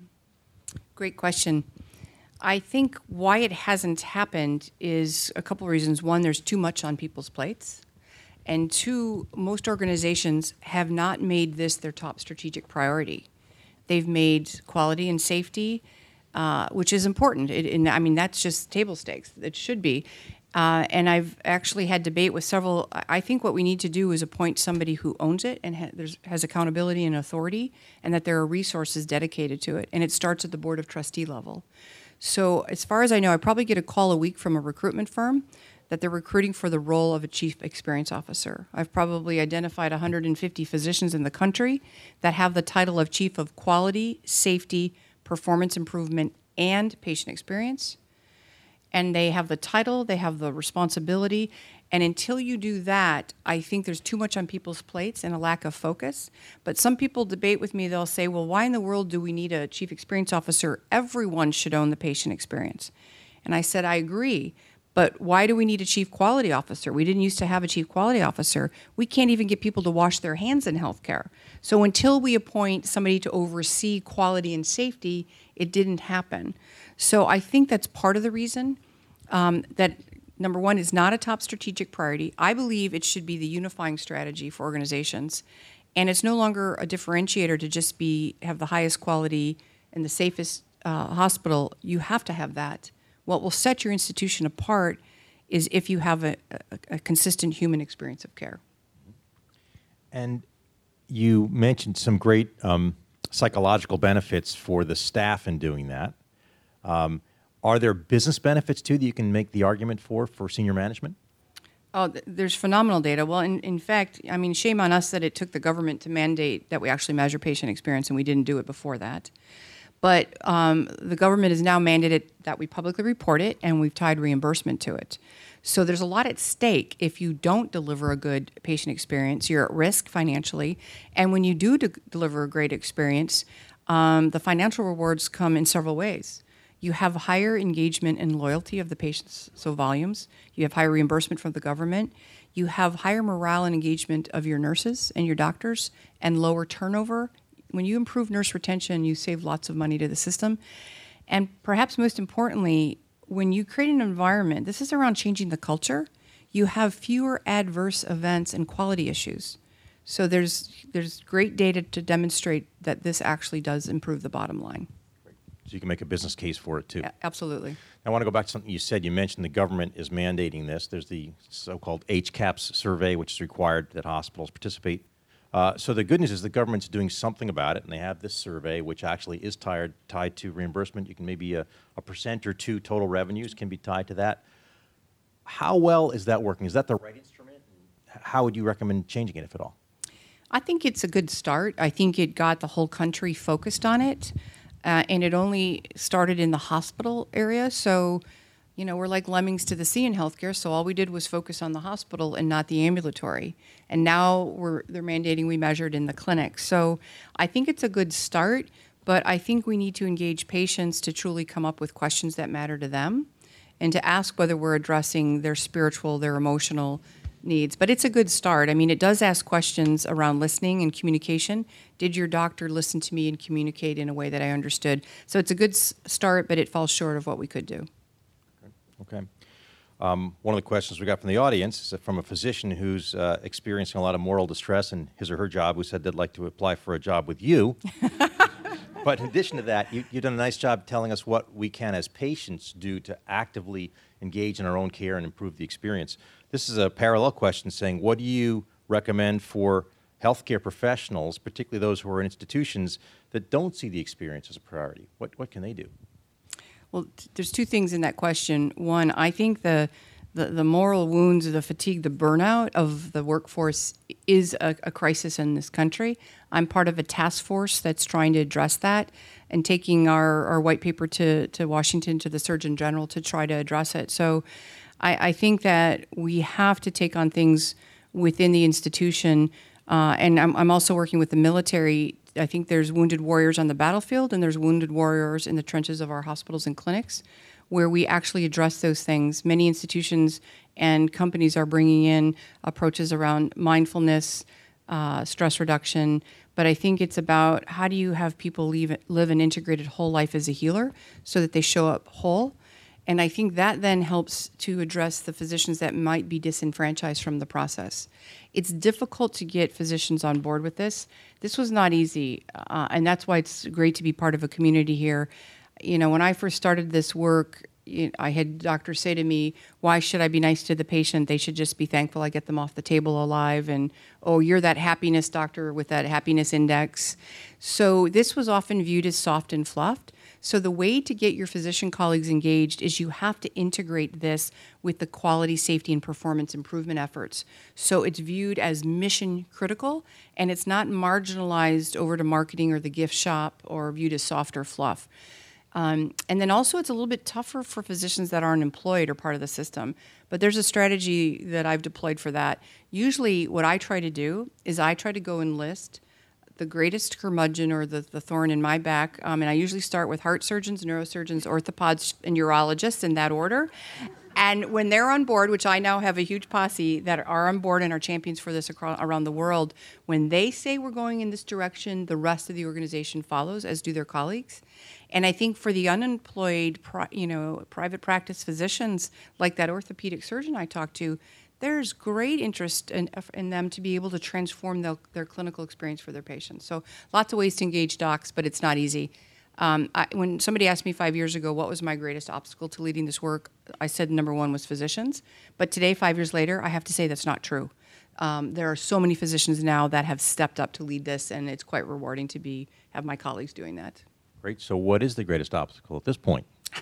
Great question. I think why it hasn't happened is a couple of reasons. One, there's too much on people's plates. And two, most organizations have not made this their top strategic priority. They've made quality and safety, which is important. That's just table stakes. It should be. And I've actually had debate with several. I think what we need to do is appoint somebody who owns it and has accountability and authority, and that there are resources dedicated to it. And it starts at the board of trustee level. So as far as I know, I probably get a call a week from a recruitment firm that they're recruiting for the role of a chief experience officer. I've probably identified 150 physicians in the country that have the title of chief of quality, safety, performance improvement, and patient experience. And they have the title, they have the responsibility, and until you do that, I think there's too much on people's plates and a lack of focus. But some people debate with me, they'll say, well, why in the world do we need a chief experience officer? Everyone should own the patient experience. And I said, I agree. But why do we need a chief quality officer? We didn't used to have a chief quality officer. We can't even get people to wash their hands in healthcare. So until we appoint somebody to oversee quality and safety, it didn't happen. So I think that's part of the reason that, number one, is not a top strategic priority. I believe it should be the unifying strategy for organizations. And it's no longer a differentiator to just have the highest quality and the safest hospital. You have to have that. What will set your institution apart is if you have a consistent human experience of care. And you mentioned some great psychological benefits for the staff in doing that. Are there business benefits, too, that you can make the argument for senior management? Oh, there's phenomenal data. Well, in fact, shame on us that it took the government to mandate that we actually measure patient experience, and we didn't do it before that. But the government has now mandated that we publicly report it, and we've tied reimbursement to it. So there's a lot at stake. If you don't deliver a good patient experience, you're at risk financially. And when you do deliver a great experience, the financial rewards come in several ways. You have higher engagement and loyalty of the patients, so volumes. You have higher reimbursement from the government. You have higher morale and engagement of your nurses and your doctors, and lower turnover. When you improve nurse retention, you save lots of money to the system. And perhaps most importantly, when you create an environment, this is around changing the culture, you have fewer adverse events and quality issues. So there's great data to demonstrate that this actually does improve the bottom line. So you can make a business case for it, too. Yeah, absolutely. I want to go back to something you said. You mentioned the government is mandating this. There's the so-called HCAHPS survey, which is required that hospitals participate. So the good news is the government's doing something about it, and they have this survey, which actually is tied to reimbursement. You can maybe a % or two total revenues can be tied to that. How well is that working? Is that the right instrument? How would you recommend changing it, if at all? I think it's a good start. I think it got the whole country focused on it, and it only started in the hospital area. So, we're like lemmings to the sea in healthcare, so all we did was focus on the hospital and not the ambulatory. And now they're mandating we measured in the clinic. So I think it's a good start, but I think we need to engage patients to truly come up with questions that matter to them and to ask whether we're addressing their spiritual, their emotional, needs. But it's a good start. I mean, it does ask questions around listening and communication. Did your doctor listen to me and communicate in a way that I understood? So it's a good start, but it falls short of what we could do. Okay. One of the questions we got from the audience is from a physician who's experiencing a lot of moral distress in his or her job, who said they'd like to apply for a job with you. But in addition to that, you've done a nice job telling us what we can as patients do to actively engage in our own care and improve the experience. This is a parallel question saying, what do you recommend for healthcare professionals, particularly those who are in institutions that don't see the experience as a priority? What can they do? Well, there's two things in that question. One, I think the moral wounds, the fatigue, the burnout of the workforce is a crisis in this country. I'm part of a task force that's trying to address that and taking our white paper to Washington, to the Surgeon General, to try to address it. So I think that we have to take on things within the institution. And I'm also working with the military. I think there's wounded warriors on the battlefield, and there's wounded warriors in the trenches of our hospitals and clinics, where we actually address those things. Many institutions and companies are bringing in approaches around mindfulness, stress reduction, but I think it's about how do you have people live an integrated whole life as a healer so that they show up whole. And I think that then helps to address the physicians that might be disenfranchised from the process. It's difficult to get physicians on board with this. This was not easy, and that's why it's great to be part of a community here. You know, when I first started this work, I had doctors say to me, why should I be nice to the patient? They should just be thankful I get them off the table alive. And, oh, you're that happiness doctor with that happiness index. So this was often viewed as soft and fluffed. So the way to get your physician colleagues engaged is you have to integrate this with the quality, safety, and performance improvement efforts. So it's viewed as mission critical, and it's not marginalized over to marketing or the gift shop or viewed as soft or fluff. And then also it's a little bit tougher for physicians that aren't employed or part of the system. But there's a strategy that I've deployed for that. Usually what I try to do is I try to go and list the greatest curmudgeon or the thorn in my back. And I usually start with heart surgeons, neurosurgeons, orthopods, and urologists in that order. And when they're on board, which I now have a huge posse that are on board and are champions for this around the world, when they say we're going in this direction, the rest of the organization follows, as do their colleagues. And I think for the unemployed, private practice physicians, like that orthopedic surgeon I talked to, there's great interest in them to be able to transform their clinical experience for their patients. So lots of ways to engage docs, but it's not easy. When somebody asked me 5 years ago what was my greatest obstacle to leading this work, I said number one was physicians. But today, 5 years later, I have to say that's not true. There are so many physicians now that have stepped up to lead this, and it's quite rewarding to have my colleagues doing that. Great. So what is the greatest obstacle at this point?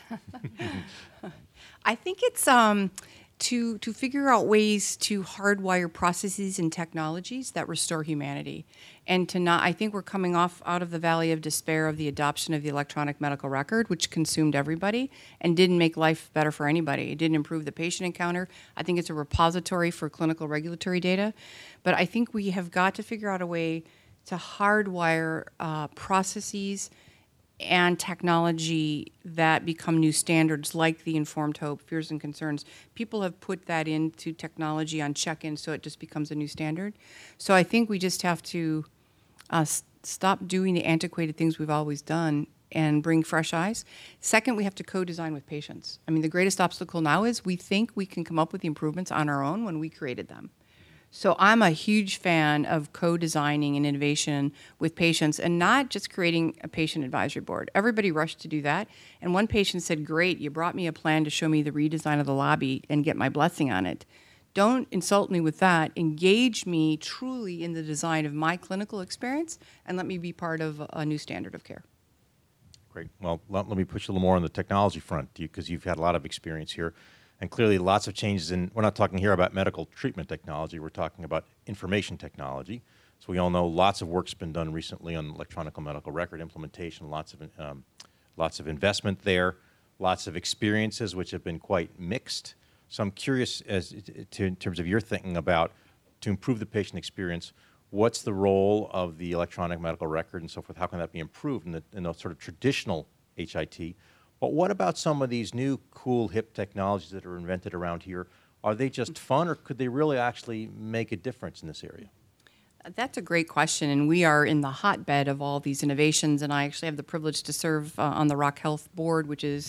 I think it's to figure out ways to hardwire processes and technologies that restore humanity. And I think we're coming out of the valley of despair of the adoption of the electronic medical record, which consumed everybody and didn't make life better for anybody. It didn't improve the patient encounter. I think it's a repository for clinical regulatory data. But I think we have got to figure out a way to hardwire processes and technology that become new standards, like the informed hope, fears and concerns. People have put that into technology on check-in, so it just becomes a new standard. So I think we just have to stop doing the antiquated things we've always done and bring fresh eyes. Second, we have to co-design with patients. I mean, the greatest obstacle now is we think we can come up with the improvements on our own when we created them. So I'm a huge fan of co-designing and innovation with patients and not just creating a patient advisory board. Everybody rushed to do that. And one patient said, great, you brought me a plan to show me the redesign of the lobby and get my blessing on it. Don't insult me with that. Engage me truly in the design of my clinical experience and let me be part of a new standard of care. Great. Well, let me push a little more on the technology front, because you've had a lot of experience here. And clearly lots of changes we're not talking here about medical treatment technology, we're talking about information technology. So we all know lots of work's been done recently on electronic medical record implementation, lots of investment there, lots of experiences which have been quite mixed. So I'm curious in terms of your thinking about, to improve the patient experience, what's the role of the electronic medical record and so forth? How can that be improved in the sort of traditional HIT? But what about some of these new cool, hip technologies that are invented around here? Are they just fun, or could they really actually make a difference in this area? That's a great question, and we are in the hotbed of all these innovations, and I actually have the privilege to serve on the Rock Health Board, which is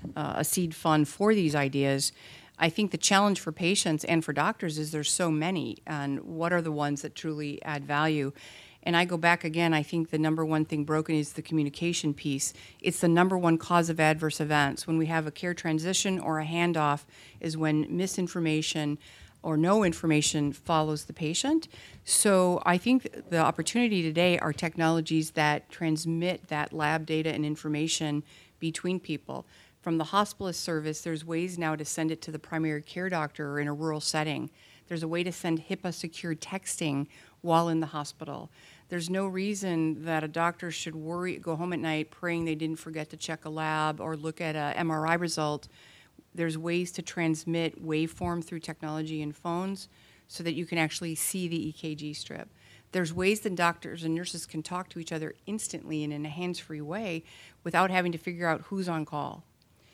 a seed fund for these ideas. I think the challenge for patients and for doctors is there's so many, and what are the ones that truly add value? And I go back again, I think the number one thing broken is the communication piece. It's the number one cause of adverse events. When we have a care transition or a handoff is when misinformation or no information follows the patient. So I think the opportunity today are technologies that transmit that lab data and information between people. From the hospitalist service, there's ways now to send it to the primary care doctor or in a rural setting. There's a way to send HIPAA-secured texting while in the hospital. There's no reason that a doctor should go home at night praying they didn't forget to check a lab or look at an MRI result. There's ways to transmit waveform through technology in phones so that you can actually see the EKG strip. There's ways that doctors and nurses can talk to each other instantly and in a hands-free way without having to figure out who's on call.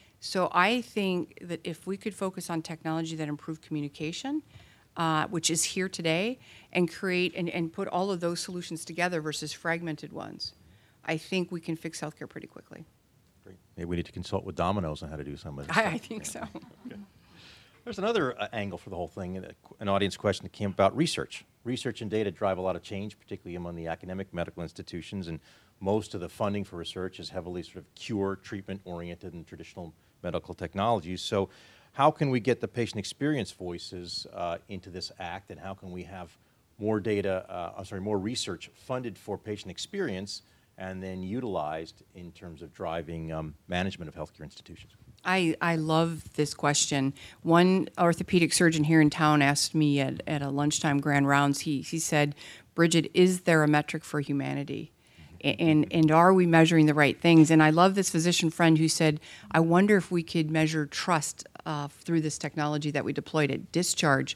So I think that if we could focus on technology that improve communication, which is here today, and create and put all of those solutions together versus fragmented ones, I think we can fix healthcare pretty quickly. Great. Maybe we need to consult with Domino's on how to do some of this. I think so. Okay. There's another angle for the whole thing, an audience question that came about research. Research and data drive a lot of change, particularly among the academic medical institutions, and most of the funding for research is heavily sort of cure, treatment-oriented and traditional medical technologies. So how can we get the patient experience voices into this act, and how can we have more more research funded for patient experience and then utilized in terms of driving management of healthcare institutions? I love this question. One orthopedic surgeon here in town asked me at a lunchtime grand rounds, he said, Bridget, is there a metric for humanity? And are we measuring the right things? And I love this physician friend who said, I wonder if we could measure trust through this technology that we deployed at Discharge.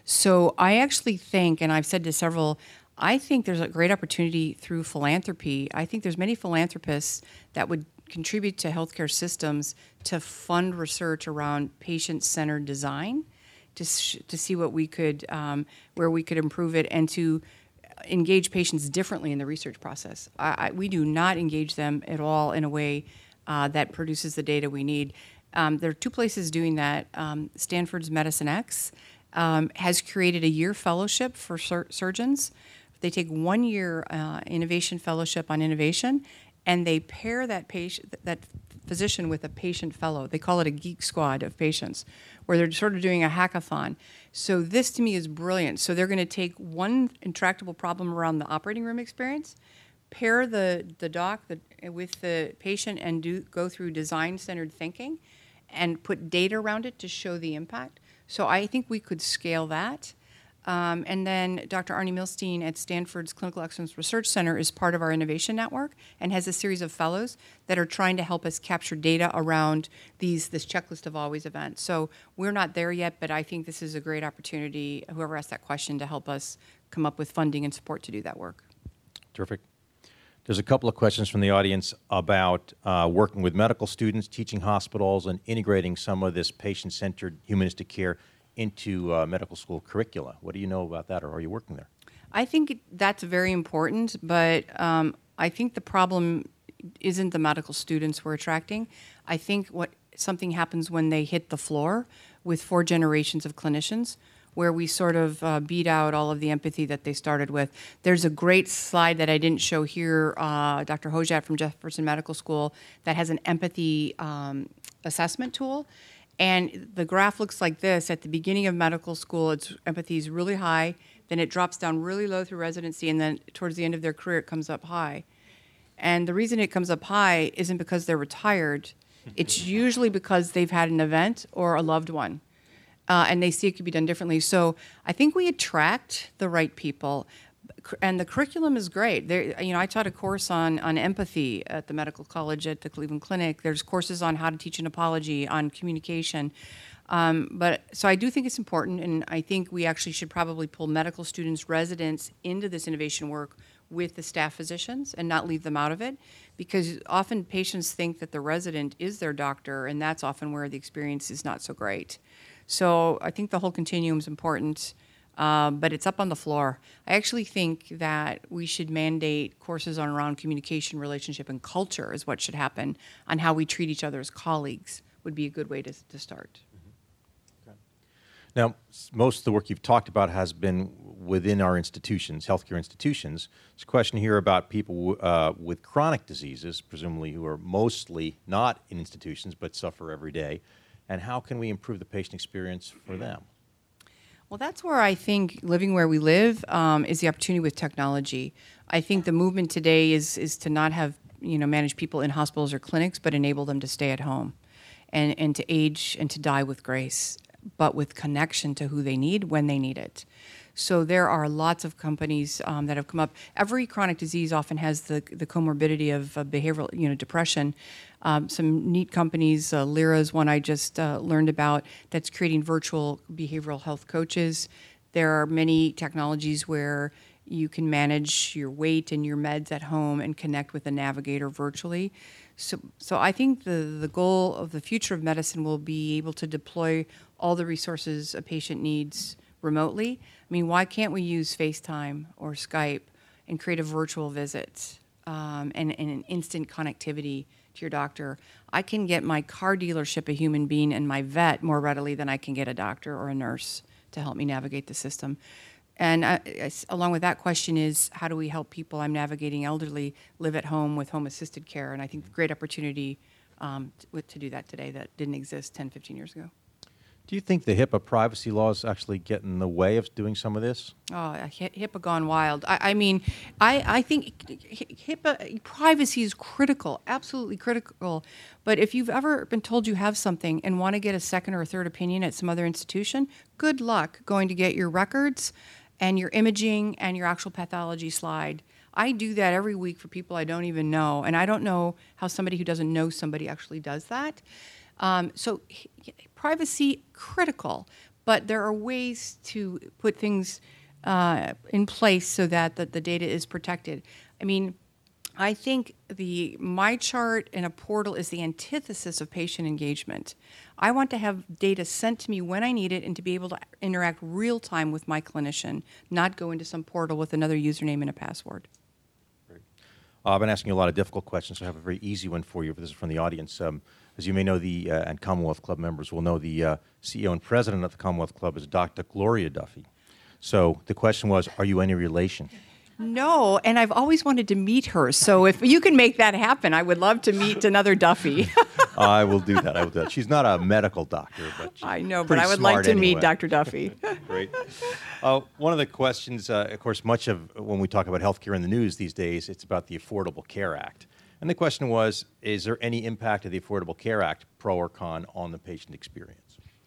So I actually think, and I've said to several, I think there's a great opportunity through philanthropy. I think there's many philanthropists that would contribute to healthcare systems to fund research around patient-centered design, to see what we could, where we could improve it, and to engage patients differently in the research process. We do not engage them at all in a way that produces the data we need. There are two places doing that. Stanford's Medicine X has created a year fellowship for surgeons. They take 1 year innovation fellowship on innovation, and they pair that physician with a patient fellow. They call it a geek squad of patients, where they're sort of doing a hackathon. So this to me is brilliant. So they're going to take one intractable problem around the operating room experience, pair the doc with the patient, and go through design-centered thinking and put data around it to show the impact. So I think we could scale that. And then Dr. Arnie Milstein at Stanford's Clinical Excellence Research Center is part of our innovation network and has a series of fellows that are trying to help us capture data around this checklist of always events. So we're not there yet, but I think this is a great opportunity, whoever asked that question, to help us come up with funding and support to do that work. Terrific. There's a couple of questions from the audience about working with medical students, teaching hospitals, and integrating some of this patient-centered humanistic care into medical school curricula. What do you know about that, or are you working there? I think that's very important, but I think the problem isn't the medical students we're attracting. I think something happens when they hit the floor with 4 generations of clinicians, where we sort of beat out all of the empathy that they started with. There's a great slide that I didn't show here, Dr. Hojat from Jefferson Medical School, that has an empathy assessment tool. And the graph looks like this. At the beginning of medical school, empathy is really high, then it drops down really low through residency, and then towards the end of their career, it comes up high. And the reason it comes up high isn't because they're retired. It's usually because they've had an event or a loved one, and they see it could be done differently. So I think we attract the right people. And the curriculum is great. I taught a course on empathy at the medical college at the Cleveland Clinic. There's courses on how to teach an apology, on communication. So I do think it's important, and I think we actually should probably pull medical students, residents into this innovation work with the staff physicians and not leave them out of it, because often patients think that the resident is their doctor, and that's often where the experience is not so great. So I think the whole continuum is important, but it's up on the floor. I actually think that we should mandate courses on around communication, relationship, and culture is what should happen, on how we treat each other as colleagues would be a good way to start. Now, most of the work you've talked about has been within our institutions, healthcare institutions. There's a question here about people with chronic diseases, presumably who are mostly not in institutions but suffer every day. And how can we improve the patient experience for them? Well, that's where I think living where we live is the opportunity with technology. I think the movement today is to not have manage people in hospitals or clinics, but enable them to stay at home and to age and to die with grace, but with connection to who they need when they need it. So there are lots of companies that have come up. Every chronic disease often has the comorbidity of behavioral, depression. Some neat companies, Lyra is one I just learned about, that's creating virtual behavioral health coaches. There are many technologies where you can manage your weight and your meds at home and connect with a navigator virtually. So I think the goal of the future of medicine will be able to deploy all the resources a patient needs remotely. I mean, why can't we use FaceTime or Skype and create a virtual visit and an instant connectivity to your doctor? I can get my car dealership a human being and my vet more readily than I can get a doctor or a nurse to help me navigate the system. And along with that question is, how do we help people? I'm navigating elderly live at home with home-assisted care, and I think great opportunity to do that today that didn't exist 10, 15 years ago. Do you think the HIPAA privacy laws actually get in the way of doing some of this? Oh, HIPAA gone wild. I think HIPAA privacy is critical, absolutely critical. But if you've ever been told you have something and want to get a second or a third opinion at some other institution, good luck going to get your records and your imaging and your actual pathology slide. I do that every week for people I don't even know, and I don't know how somebody who doesn't know somebody actually does that. So privacy, critical, but there are ways to put things in place so that the data is protected. I mean, I think the MyChart and a portal is the antithesis of patient engagement. I want to have data sent to me when I need it and to be able to interact real time with my clinician, not go into some portal with another username and a password. I've been asking you a lot of difficult questions, so I have a very easy one for you. This is from the audience. As you may know, and Commonwealth Club members will know, the CEO and president of the Commonwealth Club is Dr. Gloria Duffy. So the question was, are you any relation? No, and I've always wanted to meet her. So if you can make that happen, I would love to meet another Duffy. I will do that. She's not a medical doctor, but she's I know, but I would like to meet Dr. Duffy. Great. One of the questions, of course, much of when we talk about healthcare in the news these days, it's about the Affordable Care Act. And the question was, is there any impact of the Affordable Care Act, pro or con, on the patient experience?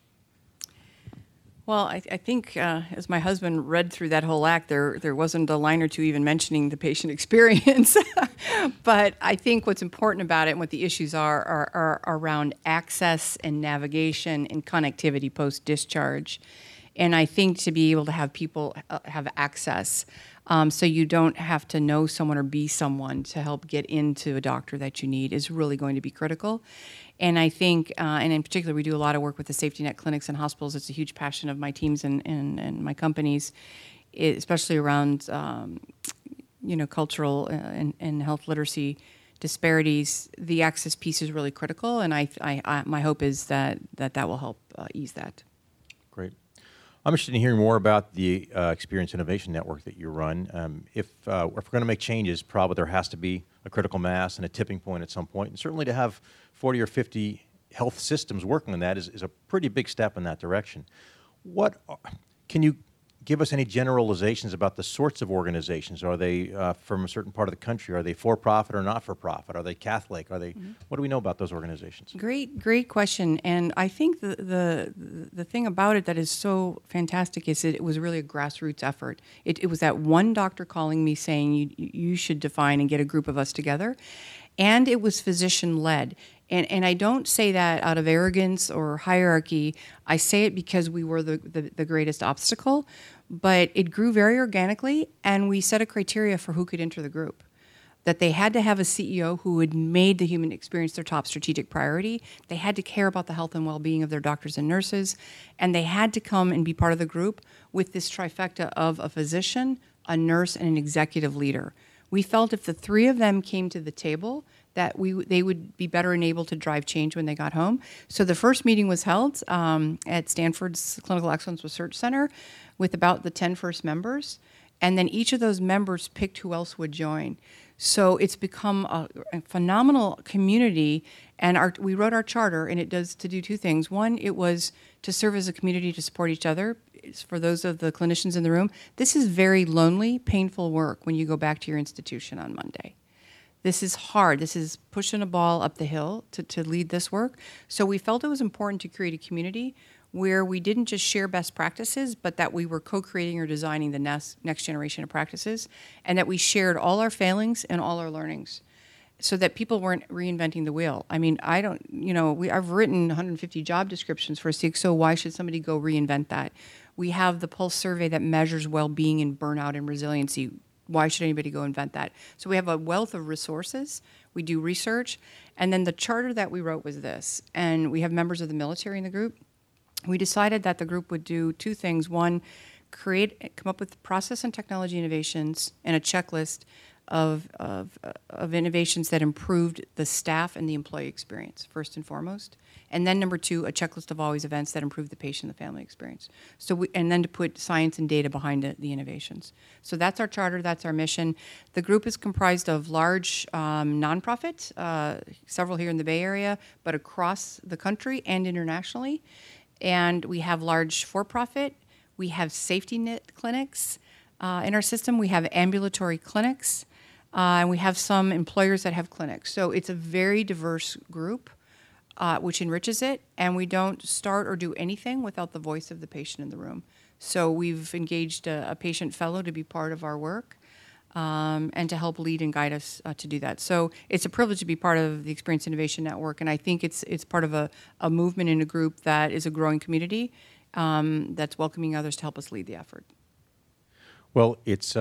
Well, I think as my husband read through that whole act, there wasn't a line or two even mentioning the patient experience. But I think what's important about it and what the issues are around access and navigation and connectivity post-discharge. And I think to be able to have people have access so you don't have to know someone or be someone to help get into a doctor that you need is really going to be critical. And I think, and in particular, we do a lot of work with the safety net clinics and hospitals. It's a huge passion of my teams and my companies, especially around, cultural and health literacy disparities. The access piece is really critical, and my hope is that will help ease that. Great. I'm interested in hearing more about the Experience Innovation Network that you run. If we're going to make changes, probably there has to be a critical mass and a tipping point at some point. And certainly to have 40 or 50 health systems working on that is a pretty big step in that direction. Can you give us any generalizations about the sorts of organizations? Are they from a certain part of the country? Are they for-profit or not-for-profit? Are they Catholic? Are they? Mm-hmm. What do we know about those organizations? Great question. And I think the thing about it that is so fantastic is it was really a grassroots effort. It was that one doctor calling me saying you should define and get a group of us together. And it was physician-led. And I don't say that out of arrogance or hierarchy. I say it because we were the greatest obstacle. But it grew very organically, and we set a criteria for who could enter the group. that they had to have a CEO who had made the human experience their top strategic priority. They had to care about the health and well-being of their doctors and nurses, and they had to come and be part of the group with this trifecta of a physician, a nurse, and an executive leader. We felt if the three of them came to the table, that they would be better enabled to drive change when they got home. So the first meeting was held at Stanford's Clinical Excellence Research Center with about the 10 first members, and then each of those members picked who else would join. So it's become a phenomenal community, and we wrote our charter, and it does to do two things. One, it was to serve as a community to support each other. For those of the clinicians in the room, this is very lonely, painful work when you go back to your institution on Monday. This is hard. This is pushing a ball up the hill to lead this work. So we felt it was important to create a community where we didn't just share best practices, but that we were co-creating or designing the next generation of practices, and that we shared all our failings and all our learnings so that people weren't reinventing the wheel. I mean, I've written 150 job descriptions for CXO. Why should somebody go reinvent that? We have the Pulse survey that measures well-being and burnout and resiliency. Why should anybody go invent that? So we have a wealth of resources. We do research. And then the charter that we wrote was this. And we have members of the military in the group. We decided that the group would do two things. One, come up with process and technology innovations and a checklist of innovations that improved the staff and the employee experience, first and foremost. And then number two, a checklist of always events that improve the patient and the family experience. And then to put science and data behind the innovations. So that's our charter, that's our mission. The group is comprised of large nonprofits, several here in the Bay Area, but across the country and internationally. And we have large for-profit, we have safety net clinics in our system, we have ambulatory clinics, and we have some employers that have clinics. So it's a very diverse group, which enriches it, and we don't start or do anything without the voice of the patient in the room. So we've engaged a patient fellow to be part of our work and to help lead and guide us to do that. So it's a privilege to be part of the Experience Innovation Network, and I think it's part of a movement in a group that is a growing community that's welcoming others to help us lead the effort. Well, it's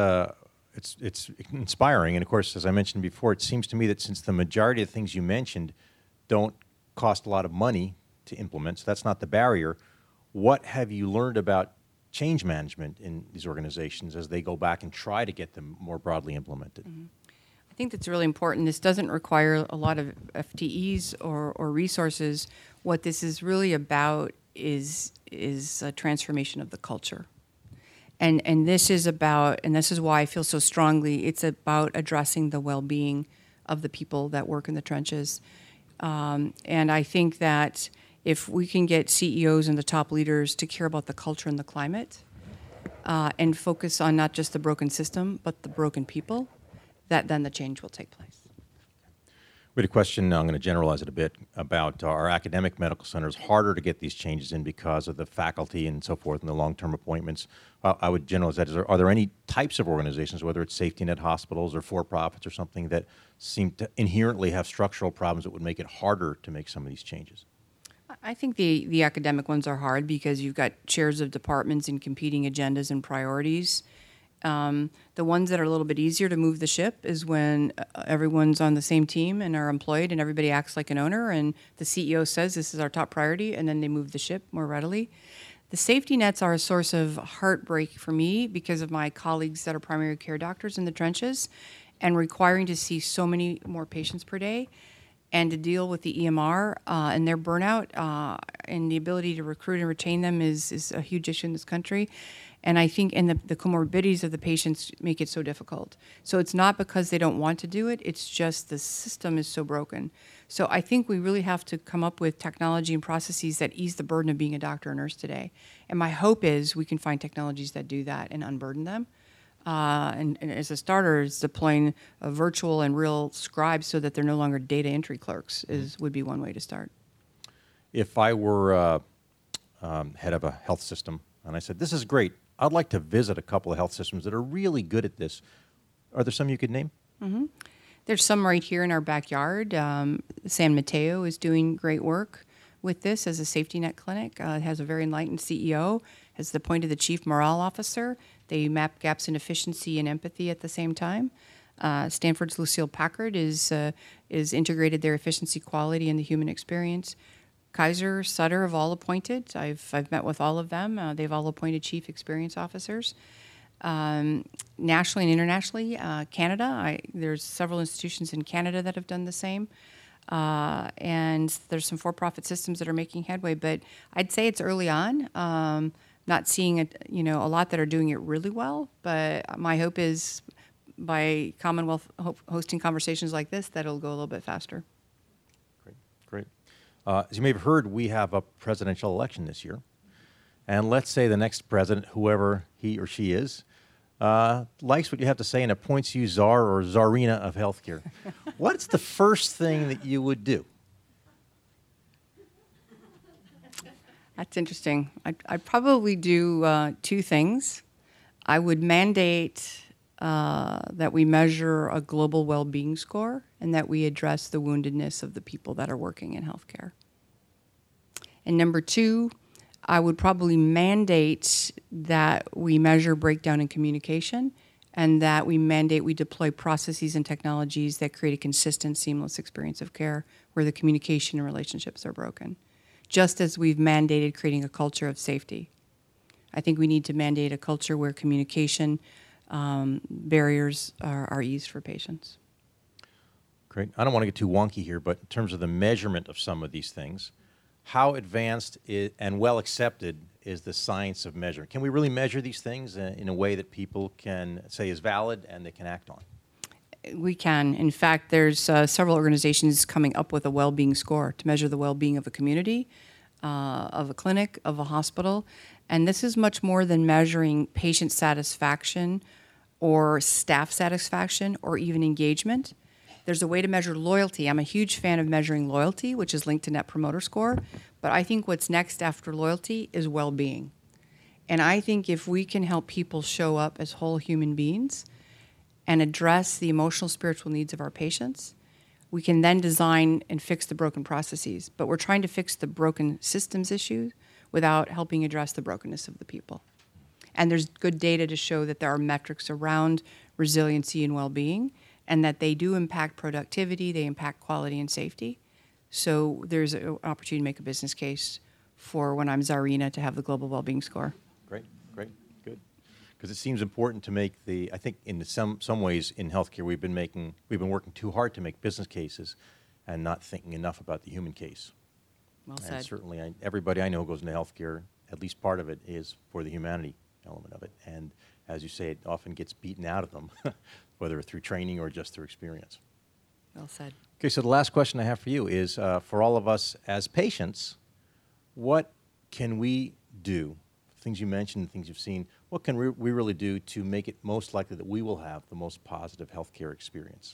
inspiring, and of course, as I mentioned before, it seems to me that since the majority of the things you mentioned don't cost a lot of money to implement, so that's not the barrier, what have you learned about change management in these organizations as they go back and try to get them more broadly implemented? Mm-hmm. I think that's really important. This doesn't require a lot of FTEs or resources. What this is really about is a transformation of the culture. And this is about, and this is why I feel so strongly, it's about addressing the well-being of the people that work in the trenches. And I think that if we can get CEOs and the top leaders to care about the culture and the climate and focus on not just the broken system, but the broken people, that then the change will take place. We had a question, I'm going to generalize it a bit, about our academic medical centers. Harder to get these changes in because of the faculty and so forth and the long-term appointments. I would generalize that. Are there any types of organizations, whether it's safety net hospitals or for-profits or something, that seem to inherently have structural problems that would make it harder to make some of these changes? I think the academic ones are hard because you've got chairs of departments and competing agendas and priorities. The ones that are a little bit easier to move the ship is when everyone's on the same team and are employed and everybody acts like an owner and the CEO says this is our top priority and then they move the ship more readily. The safety nets are a source of heartbreak for me because of my colleagues that are primary care doctors in the trenches and requiring to see so many more patients per day and to deal with the EMR and their burnout and the ability to recruit and retain them is a huge issue in this country. And I think the comorbidities of the patients make it so difficult. So it's not because they don't want to do it, it's just the system is so broken. So I think we really have to come up with technology and processes that ease the burden of being a doctor or nurse today. And my hope is we can find technologies that do that and unburden them. And as a starter, is deploying a virtual and real scribes so that they're no longer data entry clerks would be one way to start. If I were head of a health system and I said, this is great, I'd like to visit a couple of health systems that are really good at this. Are there some you could name? Mm-hmm. There's some right here in our backyard. San Mateo is doing great work with this as a safety net clinic. It has a very enlightened CEO, has appointed the chief morale officer. They map gaps in efficiency and empathy at the same time. Stanford's Lucille Packard is integrated their efficiency, quality, and the human experience. Kaiser, Sutter have all appointed. I've met with all of them. They've all appointed chief experience officers. Nationally and internationally, Canada, there's several institutions in Canada that have done the same. And there's some for-profit systems that are making headway, but I'd say it's early on. Not seeing a lot that are doing it really well, but my hope is by Commonwealth hosting conversations like this, that it'll go a little bit faster. Great. As you may have heard, we have a presidential election this year. And let's say the next president, whoever he or she is, likes what you have to say and appoints you czar or czarina of healthcare. What's the first thing that you would do? That's interesting. I'd probably do two things. I would mandate that we measure a global well-being score and that we address the woundedness of the people that are working in healthcare. And number two, I would probably mandate that we measure breakdown in communication and that we deploy processes and technologies that create a consistent, seamless experience of care where the communication and relationships are broken. Just as we've mandated creating a culture of safety. I think we need to mandate a culture where communication barriers are eased for patients. Great. I don't want to get too wonky here, but in terms of the measurement of some of these things, how advanced and well accepted is the science of measurement? Can we really measure these things in a way that people can say is valid and they can act on? We can. In fact, there's several organizations coming up with a well-being score to measure the well-being of a community, of a clinic, of a hospital. And this is much more than measuring patient satisfaction or staff satisfaction or even engagement. There's a way to measure loyalty. I'm a huge fan of measuring loyalty, which is linked to Net Promoter Score. But I think what's next after loyalty is well-being. And I think if we can help people show up as whole human beings and address the emotional, spiritual needs of our patients, we can then design and fix the broken processes. But we're trying to fix the broken systems issues without helping address the brokenness of the people. And there's good data to show that there are metrics around resiliency and well-being, and that they do impact productivity, they impact quality and safety. So there's an opportunity to make a business case for when I'm czarina to have the global well-being score. Great, good. Because it seems important to make I think in some ways in healthcare we've been working too hard to make business cases and not thinking enough about the human case. Well said. And certainly everybody I know who goes into healthcare, at least part of it is for the humanity element of it. And as you say, it often gets beaten out of them, whether through training or just through experience. Well said. Okay, so the last question I have for you is, for all of us as patients, what can we do? Things you mentioned, things you've seen, what can we really do to make it most likely that we will have the most positive healthcare experience?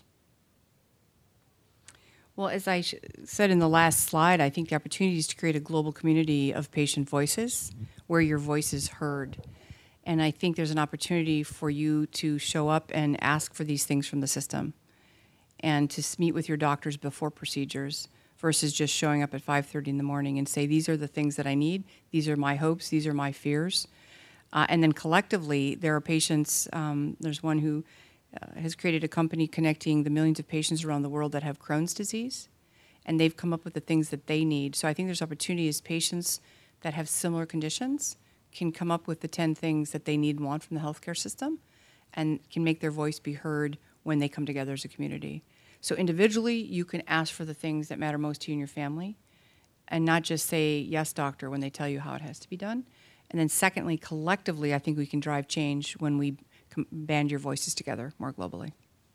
Well, as I said in the last slide, I think the opportunity is to create a global community of patient voices where your voice is heard. And I think there's an opportunity for you to show up and ask for these things from the system and to meet with your doctors before procedures versus just showing up at 5:30 in the morning and say, these are the things that I need, these are my hopes, these are my fears. And then collectively, there are patients, there's one who has created a company connecting the millions of patients around the world that have Crohn's disease, and they've come up with the things that they need. So I think there's opportunity as patients that have similar conditions can come up with the 10 things that they need and want from the healthcare system and can make their voice be heard when they come together as a community. So individually, you can ask for the things that matter most to you and your family and not just say, yes, doctor, when they tell you how it has to be done. And then secondly, collectively, I think we can drive change when we band your voices together more globally.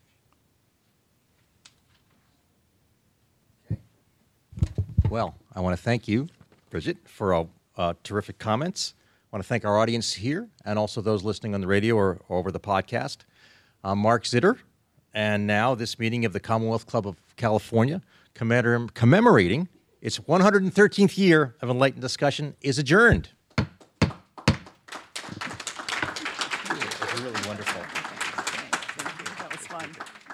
Well, I want to thank you, Bridget, for terrific comments. I want to thank our audience here and also those listening on the radio or over the podcast. I'm Mark Zitter, and now this meeting of the Commonwealth Club of California commemorating its 113th year of enlightened discussion is adjourned. It was really wonderful. Thank you. That was fun.